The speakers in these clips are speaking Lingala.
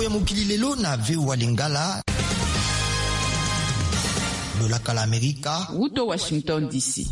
Sango ya mokili lelo na VOA Lingala. Lolaka la Amerika. Wuto Washington DC.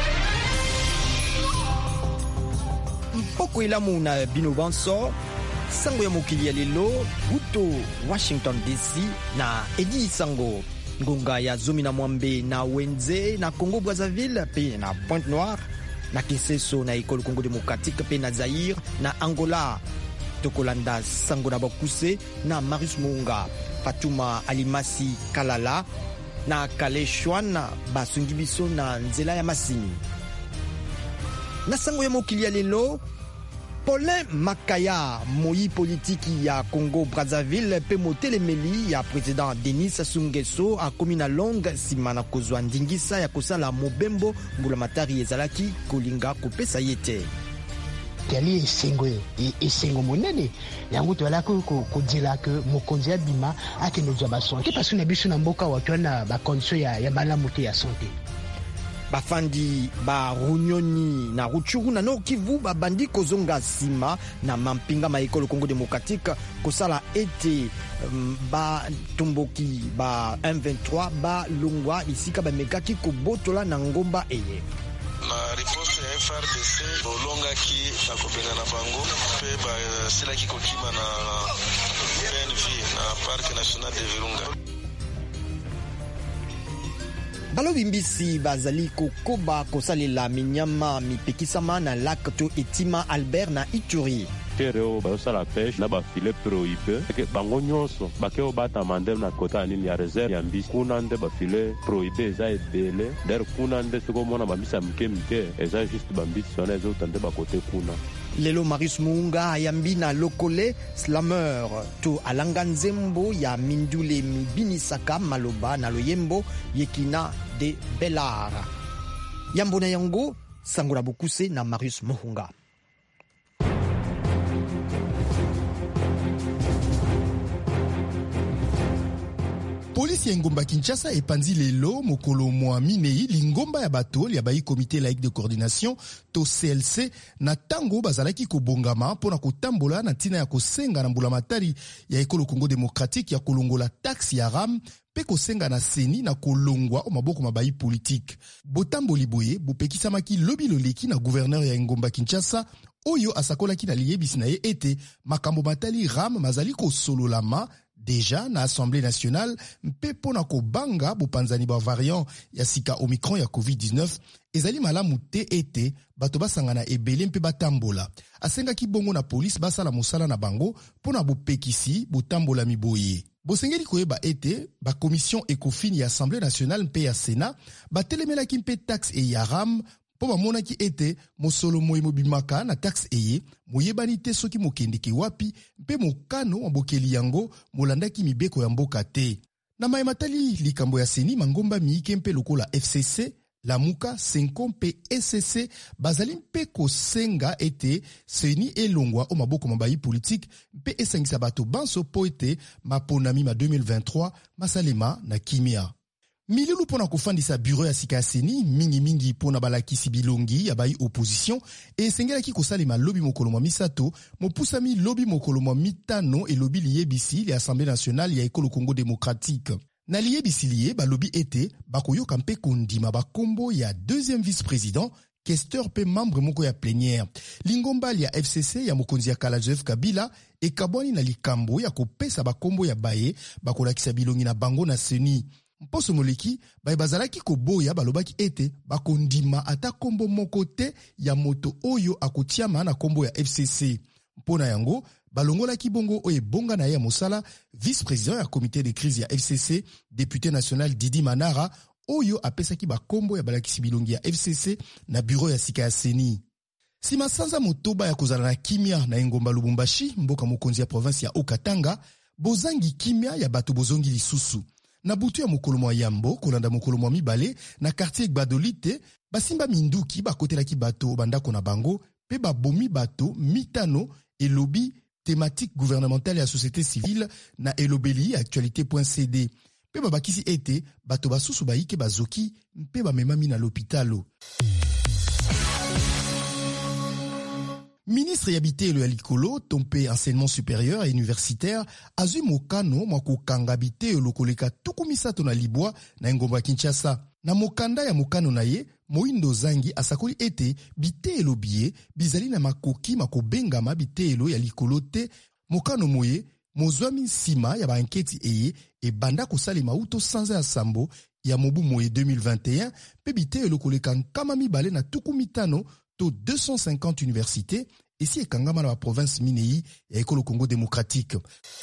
Mpoko ilamu na bino banso. Sango ya mokili ya lelo. Wuto Washington DC na Edi Sango. Ngonga ya Zomi na Mwambe na Wenze na Congo Brazzaville pe na Pointe Noire na Kinshasa na École Congo Démocratique pe na Zaïre na Angola. Tokolanda Sango na Bakuse na Marius Munga, Fatuma Alimasi Kalala na Kale Shwana basungi biso na nzela ya masini. Na Sango ya mokili ya lelo, Paulin Makaya, moi politiki ya Congo Brazzaville pe motelemeli ya président Denis Sassou Nguesso a komi na longue nsima na kozwa ndingisa ya kosala mobembo mbulamatari ezalaki kolinga kopesa ye te. Kali esengo monene yango to alako ko dila que mokonzi ya bima akende zwa basonte parce que na biso na mboka watu na ba condition ya malamu te ya santé. Bafandi ba Runyoni na Rutshuru na Nord Kivu babandi kozonga sima na mampinga ma École Congo Démocratique kosala ete ba tomboki ba M23 ba longwa isika ba mekaki kobotola na ngomba eye. Na riposte ya FRDC bolongaki bakobenga na bango pe basilaki kokima na PNV na Parc National de Virunga. Balobi mbisi bazali kokoba kosalela minyama mipekisama na lac to etima Albert na Ituri. Tereo basala pêche na ba filet prohibé ke bango nyonso bakeo bata mandem na kota nini ya réserve ya mbisi kuna nde ba filet prohibé za ebele der kuna nde siko mona ba mbisa mke eza juste ba mbisi sona ezo tande ba kote kuna. Lelo Marius Munga ayambi na lokole slameur to alanga nzembo ya mindule mibinisaka maloba na loyembo yekina de Belara. Yambo na yango Sango na Bokuse na Marius Muhunga. Polisi ya ngomba Kinshasa epanzi lelo mokolo mwa minei lingomba ya bato ya bayi comité laïque de coordination to CLC na tango bazalaki kobongama pona kotambola na tina ya kosenga na mbulamatari ya École Congo Démocratique ya kolongola taxe ya RAM pe kosenga na seni na kolongwa o maboko mabayi politique. Botamboli boye bopekisamaki lobi loleki na gouverneur ya ngomba Kinshasa oyo asakolaki na liyebisi na ye ete makambo matali RAM mazali kosololama déjà na Assemblée nationale mpe pona kobanga bopanzani ba variant ya sika Omicron ya COVID-19 ezali malamu te ete bato basangana ebele mpe batambola. Asengaki bongo na police basala mosala na bango pona bopekisi botambola miboye. Bosengeli koyeba ete ba commission Ecofin ya Assemblée nationale mpe ya Sénat batelemelaki mpe taxe e ya RAM po bamonaki ete mosolo moye mobimaka na taxe eye moyebani te soki mokendeki wapi mpe mokano wabokeli yango molandaki mibeko ya mboka te. Na mayematali likambo ya seni mangomba miike mpe lokola FCC, Lamuka, Senko mpe SCC bazali mpe kosenga ete seni elongwa o maboko mabayi politique mpe esangisa bato banso po ete maponami ma 2023 masalema na kimia. Milulu pona kofandisa bureau ya sika ya seni mingi pona balakisi bilongi ya bayi opposition e sengelaki kosalema lobi mokolo mwa misato mopusami lobi mokolo mwa mitano e lobi liyebisi li Assemblée nationale ya École Congo Démocratique. Na liyebisi liye balobi ete bakoyoka mpe kondima bakombo ya deuxième vice-président questeur pe membre moko ya plénière. Lingombali ya FCC ya mokonzi ya kala Joseph Kabila e kabwani na likambo ya kopesa bakombo ya baye bakolakisa bilongi na bango na seni. Mposo moleki baye bazalaki koboya balobaki ete bakondima ata kombo moko te ya moto oyo akotiama na kombo ya FCC. Mpona yango balongolaki bongo oye bonga na ya mosala vice-président ya comité de crise ya FCC député national Didi Manara oyo apesaki bakombo ya balakisi bilongi ya FCC na bureau ya sika ya seni. Sima sanza motoba ya kozala na kimia na engomba Lubumbashi mboka mokonzi ya province ya Okatanga bozangi kimia ya bato bozongi lisusu. Na butu ya mokolo mwa yambo kolanda mokolo mwa mibale na quartier Gbadolite basimba minduki bakotelaki bato bandako na bango pe babomi bato mitano elobi thématique gouvernementale ya société civile na elobeli actualité.cd pe babakisi ete bato basusu baike bazoki mpe bamemami na l'hôpitalo. Ministre Yabitelo ya Likolo, Tompe enseignement supérieur et universitaire, azui mokano mwakokanga Bitelo koleka tukumisato na libwa na ngomba Kinshasa. Na mokanda ya mokano na ye, Moindo Zangi asakoli ete Bitelo biye bizali na makoki makobengama Bitelo ya Likolo te mokano moye mozwami nsima ya banketi eye e banda kosali mauto sanza ya sambo ya mobu moye 2021 pe Bitelo koleka nkama mibale na tukumitano to 250 universités ici et kangama na la province Minei et Ekolo Congo démocratique.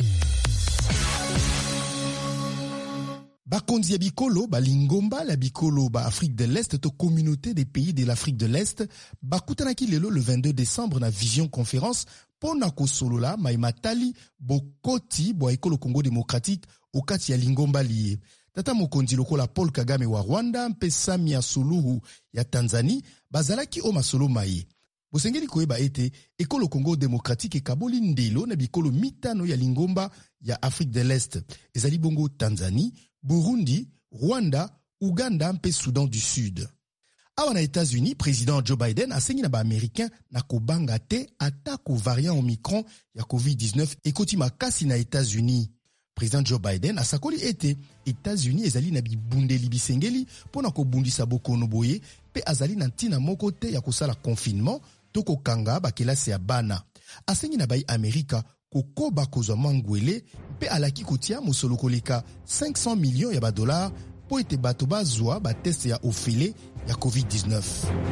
Bakonzi ya bikolo, balingomba la bikolo ba Afrique de l'Est to communauté des pays de l'Afrique de l'Est, bakutanaki lelo le 22 décembre na vision conférence pona kosolola maimatali bokoti bo Ekolo Congo démocratique okati ya lingomba liye. Tata mokonzi lokola Paul Kagame wa Rwanda mpe Samia Suluhu ya Tanzanie bazalaki o masolo mai. Bosengeli koyeba ete Ekolo Congo démocratique e kaboli ndelo na bikolo mitano ya lingomba ya Afrique de l'Est. Ezali bongo Tanzanie, Burundi, Rwanda, Uganda mpe Soudan du Sud. Awa na États-Unis, président Joe Biden asengi na ba américain na kobanga te atako variant Omicron ya COVID-19 ekoti makasi na États-Unis. Président Joe Biden asakoli ete États-Unis ezali na bibundeli bisengeli pona kobundisa bokono boye pe azali na ntina moko te ya kosala confinement toko kanga bakelasi ya bana. Asengi na bai Amerika kokoba kozwa mangwele pe alaki kotia mosolo koleka 500 millions ya $, po ete bato bazwa bateste ya ofele ya COVID-19.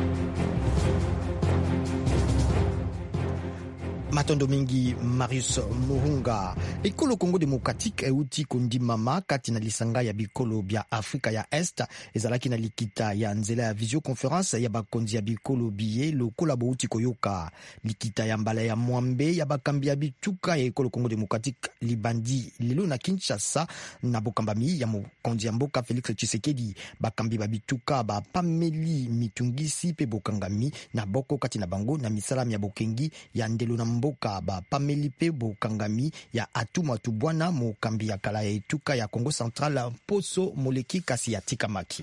Matondo mingi Marius Muhunga. Ekolo Congo démocratique euti kondimama kati na lisanga ya bikolo bya Afrika ya Est ezalaki na likita ya nzela ya visioconference ya bakonzi ya bikolo biye lokola bouti koyoka likita ya mbala ya mwambe ya bakambi ya bituka ya Ekolo Congo démocratique libandi lelo na Kinshasa na bokambami ya mokonzi ya mboka Félix Tshisekedi bakambi ba bituka ba pameli mitungisi pe bokangami na boko kati na bango na misala ya bokengi ya ndelo na mboka ba pameli pe bokangami ya atuma tubwana mokambi ya kala ya etuka ya Congo Central poso moleki kasi ya tikamaki.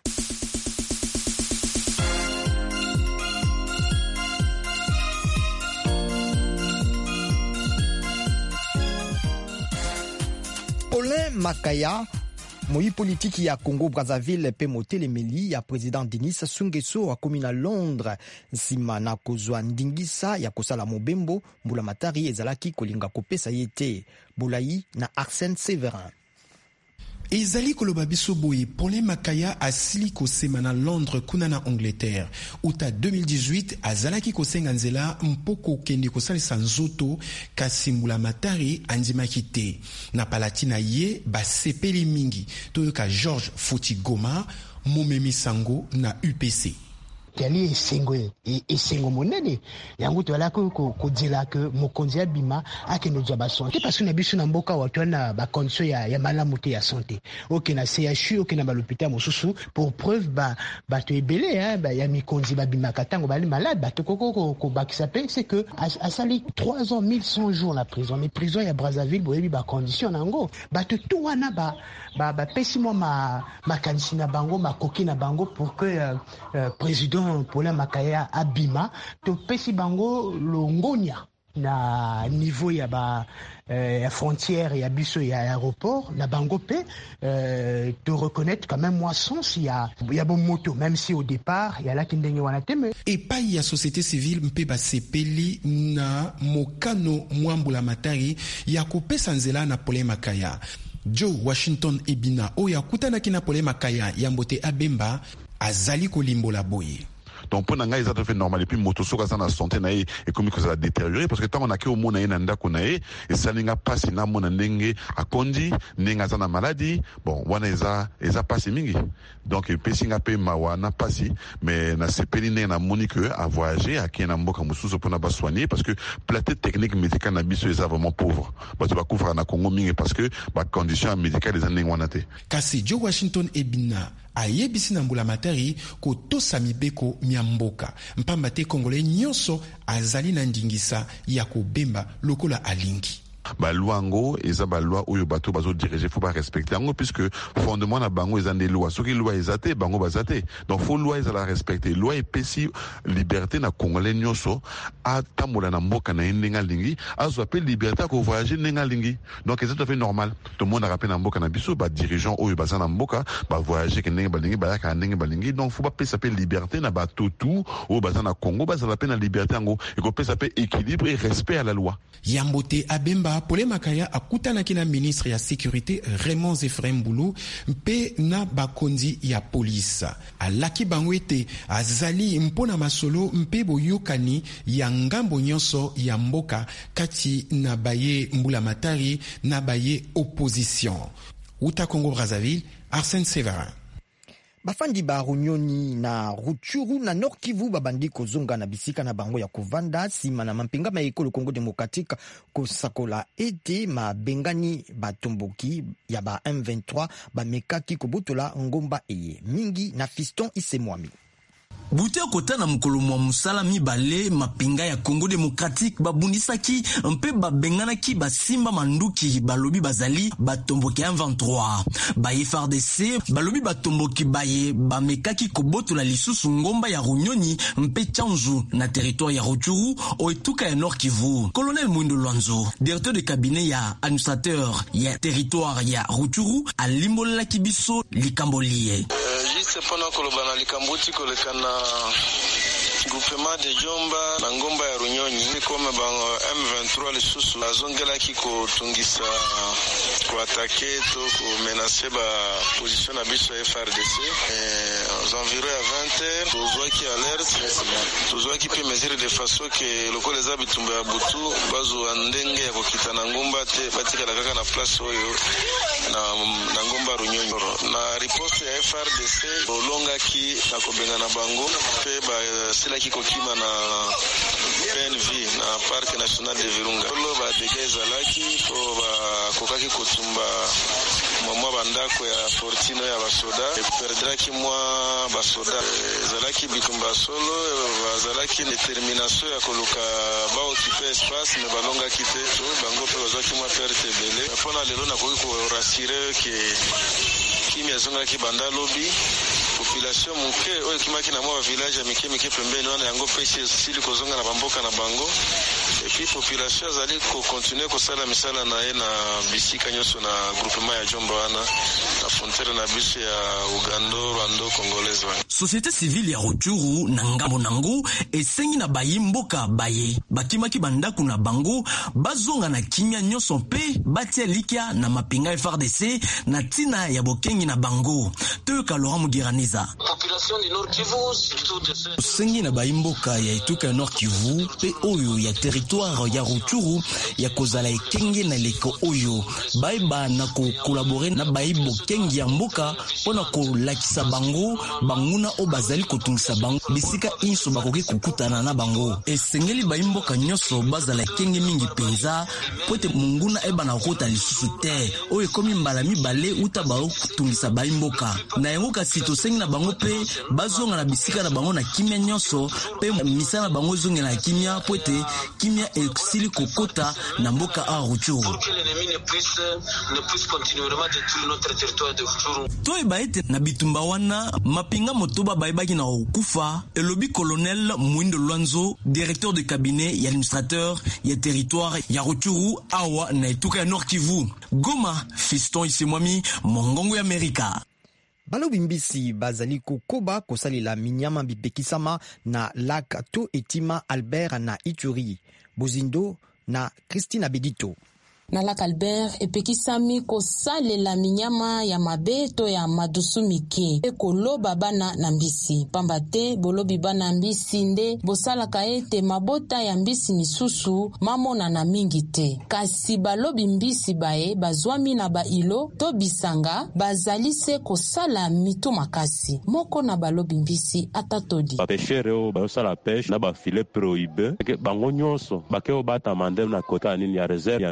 Paulin Makaya moi politiki ya Congo Brazzaville pe motelemeli ya président Denis Sassou Nguesso akomi na Londres nsima na kozwa ndingisa ya kosala mobembo mbula matari ezalaki kolinga kopesa yete Bolai na Arsène Séverin. Ezali koloba biso boye Paulin Makaya asili kosema na Londres kuna na Angleterre. Uta 2018 azalaki kosenga nzela mpoko kende kosalisa nzoto kasi mbula matari andimaki te. Na palatina ye basepeli mingi toyoka George Foti Goma momemi sango na UPC. Yali esengo monene yango toala kodila ke mokonzi abima akende zwa ba santé parce que na biso na mboka watu na ba condition ya malamu te ya santé oke na CHU oke na ba l'hôpital mosusu pour preuve ba to ebele ya mikonzi babima katango bali malade ba to ko bakisa pe c'est que asali 3 ans 1100 jours la prison mais prison ya Brazzaville boyebi ba condition nango ba to tout wana ba pesi mo ma kanisi na bango makoki na bango pour que président Paulin Makaya abima to pesi bango longonia na niveau ya frontière ya biso ya aéroport na bango pe de reconnaître quand même moi sens ya bon moto même si au départ ya la kindenge wana teme et pas ya société civile mpe basepeli na mokano mwambula matari ya kopesa nzela na Paulin Makaya. Joe Washington Ebina oya kutanaki na Paulin Makaya yambote abemba azali kolimbola boye. Donc pour nanga ils ont fait normal et puis motosoka ça na santé na et comme que ça a détérioré parce que tant on a que au monde na ndako na et ça n'inga pas si na mona ndenge akondi nenga za na maladie bon wana eza passé mingi donc pesinga pe mawana passé mais na sepeli na monique à voyager à kena mboka mususu pour na ba soigner parce que plateau technique médicale na biso est vraiment pauvre ba tu va couvrir na Congo mingi parce que ba conditions médicales des ndenge wana te kasi Joe Washington Ebina ayebisi na mbula matari ko tosa mibeko miamboka mpamba te Congolais nyonso azali na ndingisa ya kobemba lokola alingi. ba loi ngo eza ba loi oyo bato bazo diriger faut pas respecter yango puisque fondement na bango eza des lois soki loi ezate bango bazate donc faut loi eza la respecter loi epesi liberté na congolais nyoso atambola na mboka na ndinga lingi azo appelle liberté ko voyager ndinga lingi donc c'est tout à fait normal tout le monde a rappelé na mboka na biso ba dirigeant oyo baza na mboka ba voyager ke ndinga balingi ba yaka ndinga balingi donc faut pas pesa pe liberté na ba tutu oyo baza na Congo baza la peine na liberté yango et ko pesa pe équilibre et respect à la loi. Yambote Abemba Pole Makaya akutanaki na ministre ya sécurité Raymond Zefrem Boulou mpe na bakonzi ya police alaki bangwete azali mpona masolo mpe boyokani ya ngambo nyonso ya mboka kati na baye Mbula Matari na baye opposition. Uta Congo Brazzaville, Arsène Severin. Bafandi ba Runyoni na Rutshuru na Nord Kivu babandi kozonga na bisika na bango ya kovanda sima na mampinga ma ekolo Congo démocratique kosakola ete ma bengani batomboki ya ba M23 ba mekaki kobotola ngomba eye mingi na Fiston Isemwami. Bute kota na mukolo mwa musala mibale mapinga ya Congo démocratique babundisaki mpe babenganaki basimba manduki balobi bazali batomboki M23 ba FARDC balobi batomboki baye bamekaki kobotola lisusu ngomba ya Runyoni mpe Tchanzu na territoire ya Rutshuru oetuka ya Nord Kivu. Colonel Mwindo Lwanzo, directeur de cabinet ya administrateur ya territoire ya Rutshuru alimbolela kibiso likambolie juste pendant koloba na likambuti kolekana groupement de Jomba na ngomba ya Runyoni comme M23 lisusu bazongelaki kotungisa koatake to komenacer ba position na biso ya FARDC aux environs ya 20h tozwaki alerte tozwaki pe mesure de façon que lokola eza bitumba ya butu bazwa ndenge ya kokita na ngomba te batikala kaka na place oyo na ngomba Runyoni na riposte ya FARDC olongaki na kobenga na bango pe basilaki kokima na PNV na Parc National de Virunga lo ba dégâts ezalaki po bakokaki kotumba mwa bandako ya fortino ya basoda perdraki mwa basoda ezalaki bitumba solo bazalaki détermination ya koluka baokipe espace me balongaki te to bango pe bazwaki mwa perte ebele mpona lelo nakoki korasire ke kimi azongaki banda lobi population muke oyo kimaki na mwa village ya mike pembeni wana yango pe sili kozonga na bamboka na bango et puis population azali kokontinue kosala misala na ye na bisika nyonso na groupement ya Jomba wana na frontiere na biso ya Uganda Rwanda Congolaise wana. Société civile ya Rutshuru na ngambo nango esengi na bayi mboka baye bakimaki bandako na bango bazonga na kimia nyonso mpe batia likia na mapinga FARDC na tina ya bokengi na bango toyoka Laurent Mugiraneza. Population du Nord Kivu sengi na bayi mboka ya etuka Nord Kivu pe oyo ya territoire ya Rutshuru ya kozala ekenge na leko oyo baiba na ko collaborer na bayi bokengi ya mboka pona ko lakisa bango banguna o bazali kotungisa bango bisika inso bakoki kukutana na bango esengeli bayi mboka nyonso bazala ekenge mingi penza pote munguna eba na kota lisusu te oyo komi mbala mibale uta bao kutungisa bayi mboka na yango kasi tosengi na bango pe bazonga na bisika na bango na kimia nyonso pe misala na bango zonga na kimia pote kimia eksili kokota na mboka a Rutshuru to ebaete na bitumba wana mapinga motoba baibaki na okufa elobi colonel Mwindo Lwanzo, directeur de cabinet ya administrateur ya territoire ya Rutshuru awa na etuka ya Nord Kivu. Goma, Fiston Isemwami, Mongongo ya Amerika. Balobi mbisi bazali kokoba kosalela minyama bipekisama na lac to etima Albert na Ituri. Bozindo na Christina Bedito. Na lac Albert epekisami kosalela minyama ya mabeto ya madusu mike ekoloba bana na mbisi pamba te bolobi bana mbisi nde bosalaka ete mabota ya mbisi misusu mamona na mingi te kasi balobi mbisi bae bazwami na bailo to bisanga bazali se kosala mito makasi moko na balobi mbisi atatodi bapeshere o basala pêche na ba filet prohibé bango nyonso bakeo bata mandem na kota nini ya réserve ya mbisi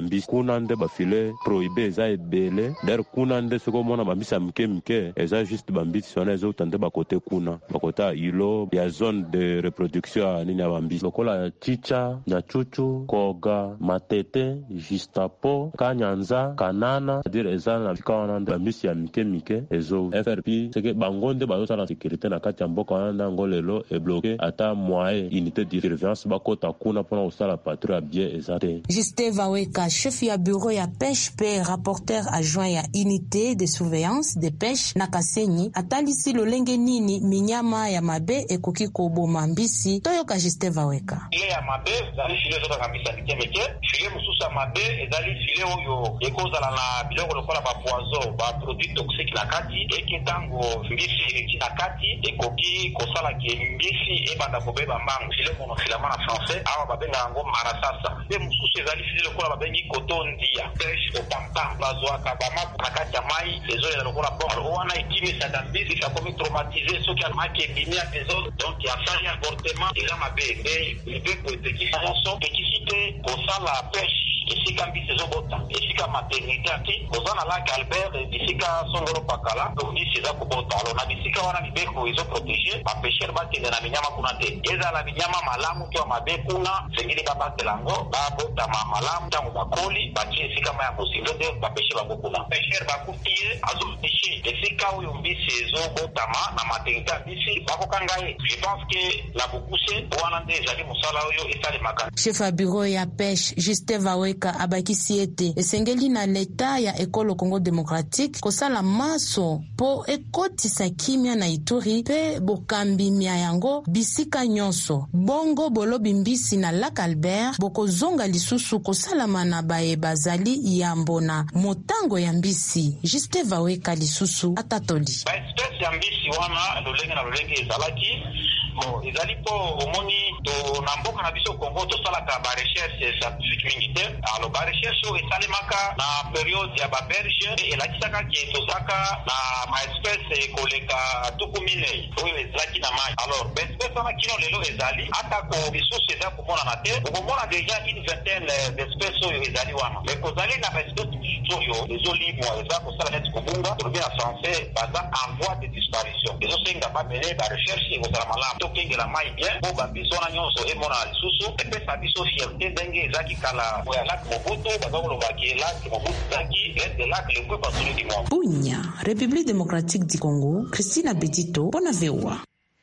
kuna nde bafile prohibe eza ebele der kuna nde soko mona bambisi ya mike eza juste bambisi wana ezouta nde bakote kuna bakote ya ilo ya zone de reproduction ya nini ya bambisi lokola chicha nyachuchu koga matete justapo kanyanza kanana dire eza na bika wana nde bambisi ya mike ezo FRP seke bango nde bazosala sécurité na kati ya mboka wana ndango lelo ebloke ata moyen unité de surveillance bakota kuna mpona kosala patrouille ya bien eza te. Justin Vaweka, chef ya bureau ya pêche pe rapporteur adjoint ya unité de surveillance de pêche na Kasenyi atalisi lolenge nini minyama ya mabe ekoki koboma mbisi toyoka Justin Vaweka. Ile ya mabe ezali file zoka kambisa mikemeke file mususa mabe ezali file oyo ekozala na biloko lokola ba poison ba produit toxique na kati eketango mbisi na kati ekoki kosala ke mbisi ebanda kobeba mbangu file monofilament na français awa babenga yango marasasa pe mususu ezali file lokola babengi coton dia pêche au pampa bazwaka bamapu na kati ya mai ezolela lokola bon wana ekimisaka mbisi akomi traumatisé soki alimaki ebimi ya tezolo donc yasali avortement eza mabe mpe lipepo etekisa nyonso tekisi te kosala pêche esika mbisi ezobota esika maternité ati koza na lac Albert bisika songolo pakala mbisi eza kobota alo na bisika wana mibeko ezoprotege bapeshere bakende na minyama kuna te ezala minyama malamu to mabe kuna sengeli babatela yango babotama malamu ntango bakoli batie esika ma ya mosindo te bapeshe bango kuna peshere bakutie azopeshe esika oyo mbisi ezobotama na maternité ya mbisi bakokanga ye je pense que la bokuse wana nde ezali mosala oyo esalemaka. Chef ya bureau ya pêche Justin Vaweka abakisi ete esengeli na leta ya ekolo Congo Démocratique kosala maso po ekotisa kimia na Ituri pe bokambi mia yango bisika nyonso bongo bolobi mbisi na Lac Albert bokozonga lisusu kosalama na baye bazali yambona motango ya mbisi. Justin Vaweka lisusu atatoli ba espèce ya mbisi wana lolenge na lolenge ezalaki bon ezali po omoni to na mboka na biso Congo tosalaka ba recherche scientifique mingi te alors ba recherche oyo esalemaka na periode ya baberge elakisaka ke tozaka na ma espèce koleka tuku minei oyo ezalaki na mai alors ba espèce wana kino lelo ezali atako bisusu eza komonana te okomona deja une vingtaine d'espèces oyo ezali wana mais kozali na ba espèce oyo ezolimwa eza kosala neti kobunga tolobi na français baza en voie de disparition ezosenga bamene ba recherche ekozala malamu tokengela mai bien po bambiso wana nyonso emona na lisusu epesa biso fierté ndenge ezalaki kala ya lac Mobutu baza kolobaki lac Mobutu ezalaki de lac le plus patroni du monde. Bunya, République démocratique du Congo, Christina Bedito, bona vewa.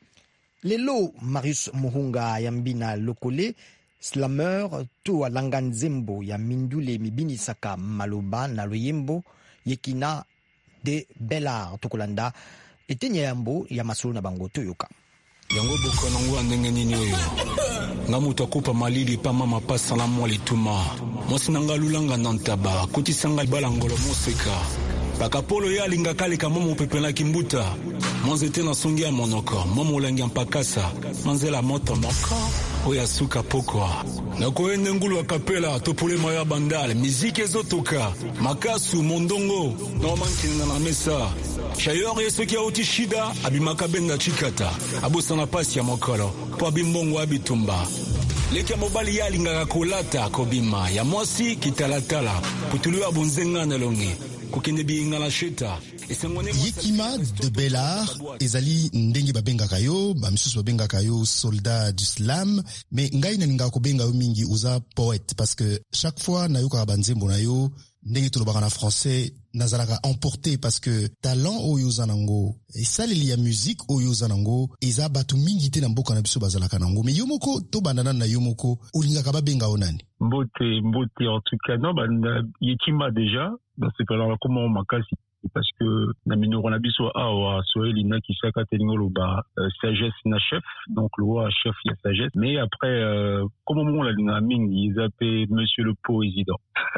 Lelo Marius Muhunga Yambina Lokole slammer to alanga nzembo ya mindule mibini saka maloba na loyembo yekina de Belard tokolanda etenya yambo ya masolo na bango toyoka yango bokana ngo ndenge nini oyo nga mutu akopa malili pa mama pasa na mwa lituma mosi nanga lulanga nantaba kotisanga bala ngolo moseka pakapolo ya lingaka leka momo pepela kimbuta monzete na songi ya monoko momo langi mpakasa manzela moto moko oya suka pokwa nakoende ngulu akapela topule maya bandale miziki ezotoka makasu mondongo na mankina na mesa Shayor yesoki auti shida abimaka benda chikata abosana pasi ya mokolo po abimbongo abitumba leki ya mobali ya lingaka kolata kobima ya mwasi kitalatala putulu abunzenga na longi kokende biinga la sheta Yekima de Belard ezali ndenge babengaka yo bamisusu babengaka yo soldat du slam mais ngai na ninga kobenga yo mingi uza poète parce que chaque fois na yo ka banzembo na yo ndenge tolobaka na français nazalaka emporté parce que talent oyo zanango esaleli ya musique oyo zanango eza batu mingi te na mboka na biso bazalaka nango mais yo moko to bandana na yo moko olingaka babenga yo nani mbote en tout cas non Yekima déjà c'est pas là comment makasi parce que na minoro na biso awa soeli na kisaka telingo ba sagesse na chef donc le roi chef ya sagesse mais après comment on la na mingi ils appellent monsieur le président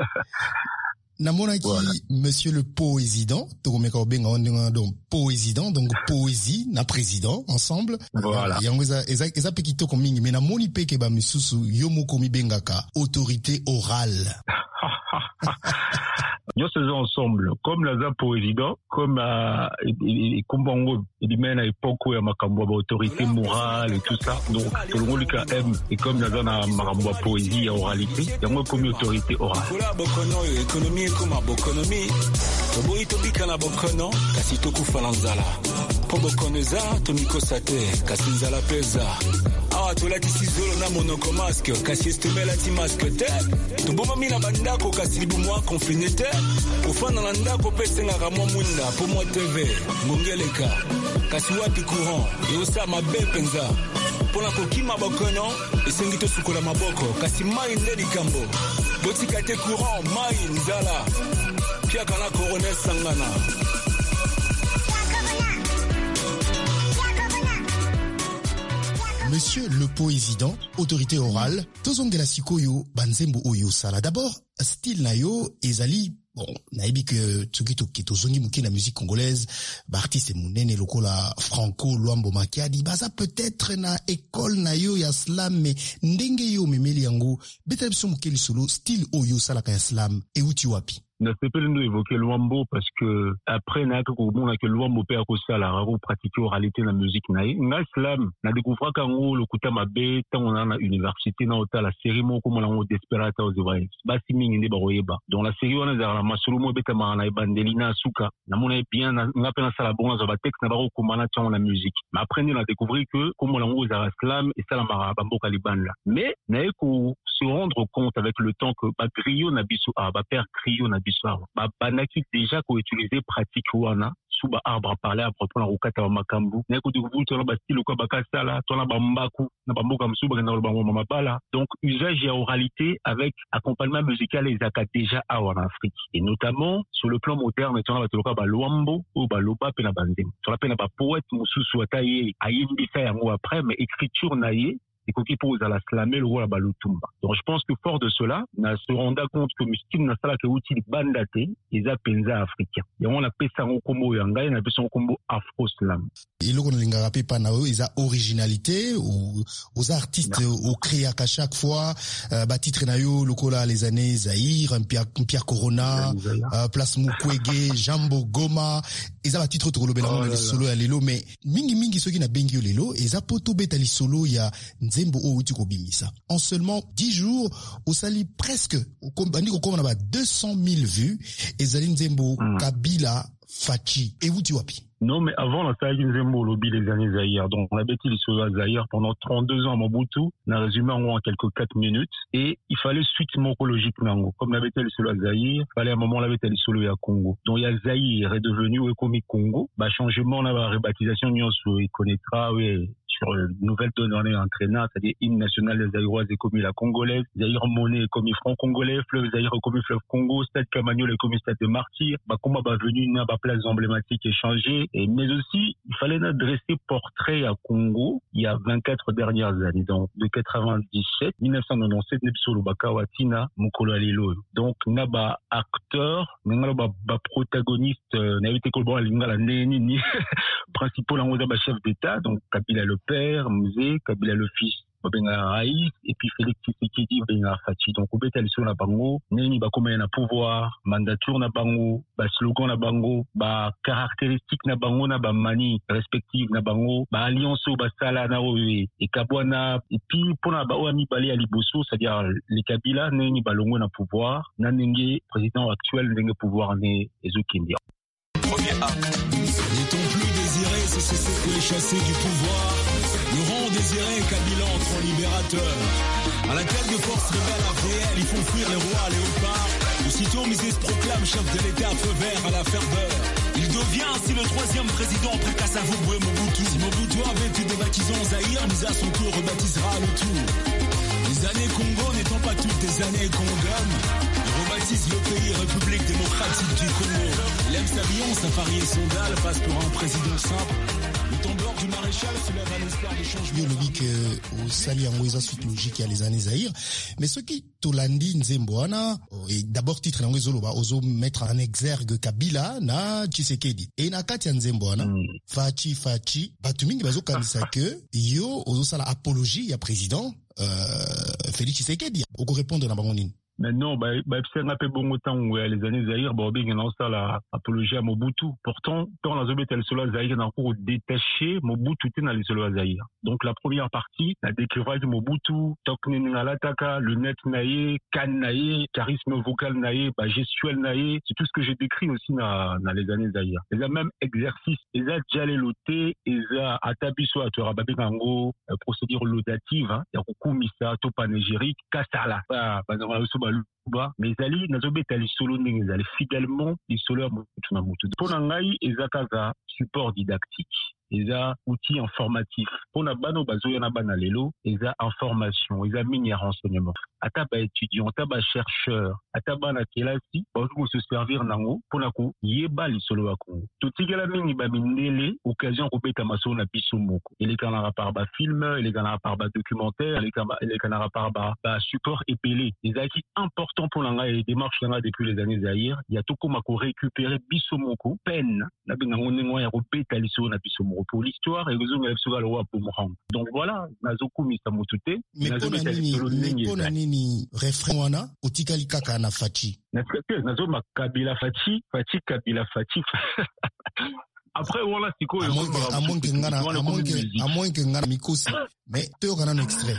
namonaki voilà. Monsieur le président tokomeka obenga ondinga donc président donc poésie na président ensemble voilà yango eza pe kitoko mingi mais namoni pe ke ba misusu yo moko mibengaka autorité orale nous faisons ensemble comme la président comme Kombango et même à l'époque où il y a ma autorité morale et tout ça, donc tout le monde qui aime et comme la zone à ma poésie et oralité, il y a moi comme autorité orale. Économie comme bokonomi toboyi tobika na bokono kasi tokufa na nzala po bokono eza tomikosa te kasi nzala peza awa tolatisi zolo na monoko masque kasi estomelati masque te tobomami na bandako kasi libumwa konfine te kofanda na ndako mpe esengaka mwa mwinda po mwa tv ngongeleka kasi wapi courant eosa mabe mpenza mpona kokima bokono esengi tosukola maboko kasi mai nde likambo botika te courant mai nzala piaka na Coronel Sangana. Monsieur le président, autorité orale, tozongela sikoyo banzembo oyo sala. D'abord, style na yo ezali bon, naibi que tsuki tozongi muki na musique congolaise, ba artiste munene lokola Franco Luambo Makiadi, baza peut-être na école na yo ya slam mais ndenge yo memeli yango, beta biso mukeli solo style oyo sala ka slam e uti wapi? Ne sais pas nous évoquer Luambo parce que après n'a que Luambo peut accoster la raro pratiquer oralité dans la musique naï. Nga slam na découvert qu'en le kuta mabe tant on a na université na ota la série mo comme on a Desperata aux Voices. Ba siming inde baroyeba. Dans la série on a la masolo mo beta na bandelina suka. Na mona bien nga pena sala bon za ba texte na baro komana tant la musique. Mais après on a découvert que comme on a slam et ça la bambo kaliban là. Mais na ko se rendre compte avec le temps que ba griot na biso ba père griot na bah banaki déjà qu'on utilisait pratique wana sous ba arbre à parler à propos la rukata wa makambu na ko dubu to na ba style ko ba kasala to na ba mbaku na ba mboka msuba na ba mama bala donc usage et oralité avec accompagnement musical les aka déjà en Afrique et notamment sur le plan moderne to na ba toloka ba luambo ou ba loba pe na bandem to la pe na ba poète mususu ataye ayimbi sa yango après mais écriture naie et qui pose à la slammer le rôle à Balutumba. Donc je pense que fort de cela, on se rend compte que Mustin n'a pas que outil bandaté et ça pensa africain. Et on a fait ça en combo yanga, on a fait ça en combo afro-slam. Et là, on a rappelé pas nao, ils a originalité aux artistes au créa qu'à chaque fois, titre nayo, lokola les années Zahir, Pierre Corona, Place Mukwege, Jambo Goma, ils a titre to lobela les solo ya lelo, mais mingi ceux qui na bengi lelo, ils a poto beta les solo ya Nzembo o uti ko bimisa. En seulement 10 jours, au sali presque, on a 200 000 vues, et Zali Nzembo, Kabila, Fachi, et uti wapi? Non, mais avant, la salle Nzembo, lobby les années Zahir. Donc, on a bâti les choses à Zahir pendant 32 ans à Mobutu. On a résumé en quelques 4 minutes. Et il fallait suite morphologique, nango. Comme on avait les solo à Zahir, il fallait à un moment, on avait les solo à Congo. Donc, il y a Zahir est devenu Wekomi Congo. Bah, changement, on a la rebaptisation, il connaîtra, oui. Sur une nouvelle donnée entraînante, c'est-à-dire hymne national des Zaïroises et commis la congolaise, Zaïre Monnaie et commis franc congolais, fleuve Zaïre et commis fleuve Congo, stade Camagnol et commis stade de Martyr, combat venu n'a pas place emblématique échangée, mais aussi, il fallait dresser portrait à Congo il y a 24 dernières années, donc de 97, 1997, Nepsolo Bakawatina, Mukolo Alilo. Donc, naba acteur, naba protagoniste, n'avait kolbo alingala neni, principal en chef d'État, donc Kabila le père, Musée, Kabila le fils, Benga Raïs, et puis Félix Tshisekedi, Benga Fachi. Donc, au bétal sur la bango, neni ba comme na pouvoir, mandature na bango, ba slogan na bango, ba caractéristique na bango na ba mani respective na bango, ba alliance ba sala na owe, et Kabwana, et puis pour na ba oami balé à Liboso, c'est-à-dire les Kabila, neni ba longo na pouvoir, na nenge président actuel nenge pouvoir ne Ezokindia. Premier acte. N'étant plus désiré, c'est cesser que les chassés du pouvoir. Le rang désiré, Kabila entre en libérateur. À la tête de force rebelle AVL, ils font fuir les rois léopards. Aussitôt, Misé se proclame chef de l'État, feu vert à la ferveur. Il devient ainsi le 3e président après Kasavubu et Mobutu. Si Mobutu avait été débaptisé en Zaïre, Misé à son tour rebaptisera le tout. Les années Congo n'étant pas toutes des années Congomes, il rebaptise le pays République démocratique du Congo. Il aime sa Lyon, Safari et Sondal passe pour un président simple. Le tambour du maréchal soulève un espoir de changement. Le dit que au Sali Angoïsa suite logique il y a les années Zahir, mais ce qui Tolandi Nzemboana et d'abord titre Angoïsolo ba ozo mettre en exergue Kabila na Tshisekedi et na Katia Nzemboana Fachi batumingi bazo kanisa que yo ozo sala apologie ya président Félix Tshisekedi. Oko répondre na bango nini? Maintenant, c'est un peu bon temps où les années Zaïre, bien ça la apologie à Mobutu. Pourtant, dans la zone de Zaïre, on a encore détaché Mobutu dans les sols Zaïre. Donc la première partie, la décrivage de Mobutu, Toknen Alataka, le net naïe, can naïe, charisme vocal naïe, gestuel naïe, c'est tout ce que j'ai décrit aussi dans les années Zaïre. Et là même exercice, et là dialéloté, et là atabiso à Torababé Gango, procédure laudative, il y a beaucoup missa, topanégérique, kassala, mais ali nazobeta li solo ndenge ali fidèlement li solo ya mutu na mutu pona ngai ezakaza support didactique eza outil informatif pona bano bazoya na bana lelo eza information eza mini renseignement ata ba étudiant ata ba chercheur ata bana kelasi bazo se servir nango pona ko yeba li solo ya Congo totikela mingi ba mindele occasion ko beta maso na biso moko ele kana par ba film ele kana par ba documentaire ele kana par ba support épelé eza qui important pour l'anga et démarche l'anga depuis les années Zaïre il y a tout comme à récupérer biso moko peine na binga ngongo ya ko beta li solo na biso moko pour l'histoire et besoin de sauver le roi pour Mohamed. Donc voilà, nazoku misa mutute. Mais pona nini refrain wana otikali kaka na Fachi. Nazo makabila Fachi kabila Fachi. Après voilà siko à moins que ngana mikosi. Mais tu as un extrait.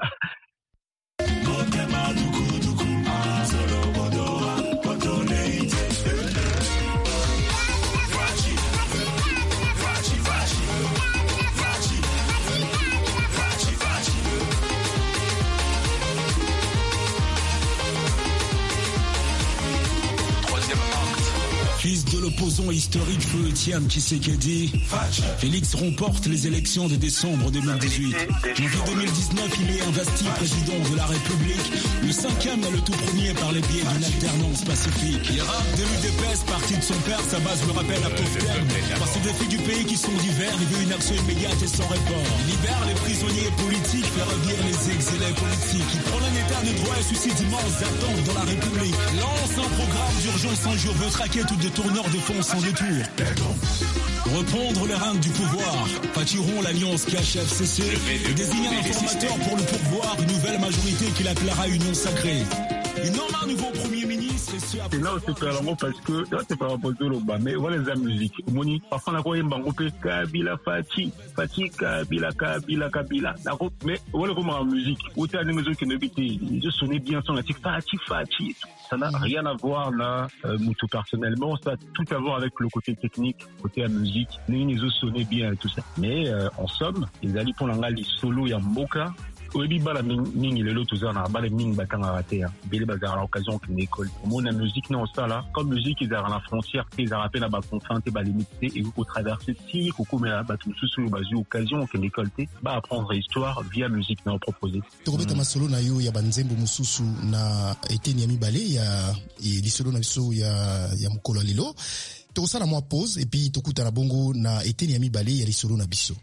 Fils de l'opposant historique Feu Thiam Tshisekedi, Félix remporte les élections de décembre 2018. Janvier 2019, il est investi président de la République, le 5e et le tout premier par les biais d'une alternance pacifique. De l'UDPS, parti de son père, sa base le rappelle à pauvre terme. Par ces défis du pays qui sont divers, il veut une action immédiate et sans report. Il libère les prisonniers politiques, fait revenir les exilés politiques. Il prend un état de droit et suscite d'immenses attentes dans la République. Lance un programme d'urgence un jour, veut traquer toutes les tourneurs de fonds sans détour. Reprendre les rênes du pouvoir, pâtiront l'alliance KHFCC et désigner un informateur pour le pourvoir, une nouvelle majorité qu'il appellera Union Sacrée. Il nomme un nouveau premier ministre et ce c'est là où c'est pas l'ango parce que là c'est pas rapport de l'oba mais voilà la musique moni parfois la quoi yembango pe kabila Fachi kabila mais voilà comment la musique où t'as des maisons qui ne bité je sonnais bien son la Fachi ça n'a rien à voir là tout personnellement ça a tout à voir avec le côté technique côté la musique les autres sonnaient bien et tout ça mais en somme ils allaient pour l'angali solo ya mboka oyebi bala mingi lelo toza na bala mingi batanga te bele bazara l'occasion qu'une école mon musique non ça là comme musique ils ont la frontière ils ont na ba contrainte ba limité et vous traverser si koko mais ba tout sous bazu occasion qu'une école te ba apprendre histoire via musique non proposé to kobeta masolo na yo ya banzembo mususu na eteni ya mibale ya lisolo na biso ya mukolo lelo to sala moi pause et puis to kuta na bongo na eteni ya mibale ya lisolo na biso.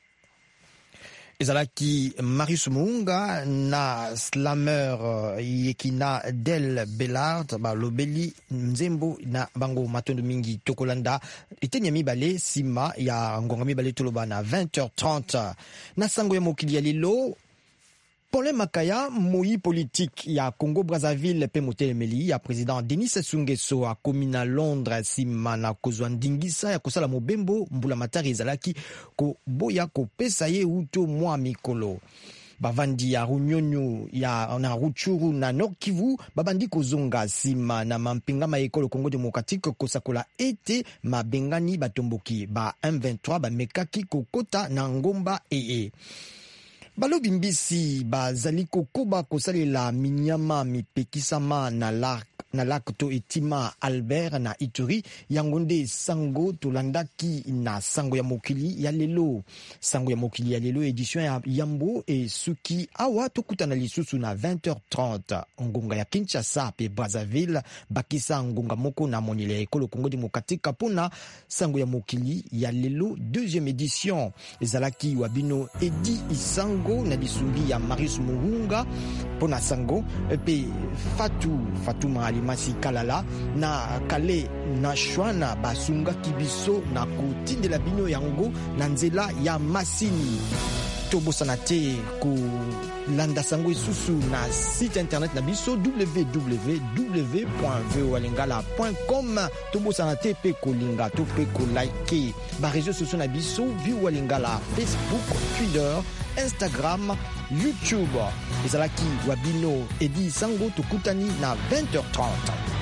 Ezalaki Marius Muunga na slammer yekina Del Bellard lobeli nzembo na bango matondo mingi tokolanda etenya mibale sima ya ngonga mibale toloba na 20h30 na sango ya mokili ya lelo. Paulin Makaya, moi politique ya Congo Brazzaville pe motelemeli ya président Denis Sassou Nguesso a komina Londres sima na kozwa ndingisa ya kosala mobembo mbula matari ezalaki ko boya ko pesa ye uto mwa mikolo. Bavandi ya Runyonyo ya na Rutshuru na Nord Kivu babandi kozonga sima na mampinga ma ekolo Congo Démocratique kosakola ete mabengani batomboki ba M23 ba mekaki kokota na ngomba ee. Balobi mbisi bazali kokoba kosalela minyama mipekisama na lac to etima Albert na Ituri yangonde sango tolandaki na sango ya mokili ya lelo. Sango ya mokili ya lelo édition ya Yambo et Suki awa tokutana lisusu na 20h30 ngonga ya Kinshasa pe Brazzaville bakisa ngonga moko na monile ekolo Congo Démocratique pona sango ya mokili ya lelo deuxième édition ezalaki wabino Edi Isango na bisumbi ya Marius Muunga pona sango pe Fatuma Alimasi Kalala na Kale na Shwana basunga kibiso na kutindela bino yango na nzela ya Masini. tobosana te kolanda sango isusu na site internet na biso www.voalingala.com. tobosana te pe kolinga to pe kolike baréseau sociaux na biso VOA Lingala, Facebook, Twitter, Instagram, YouTube. ezalaki wabino Edi Sango tokutani na 20h30.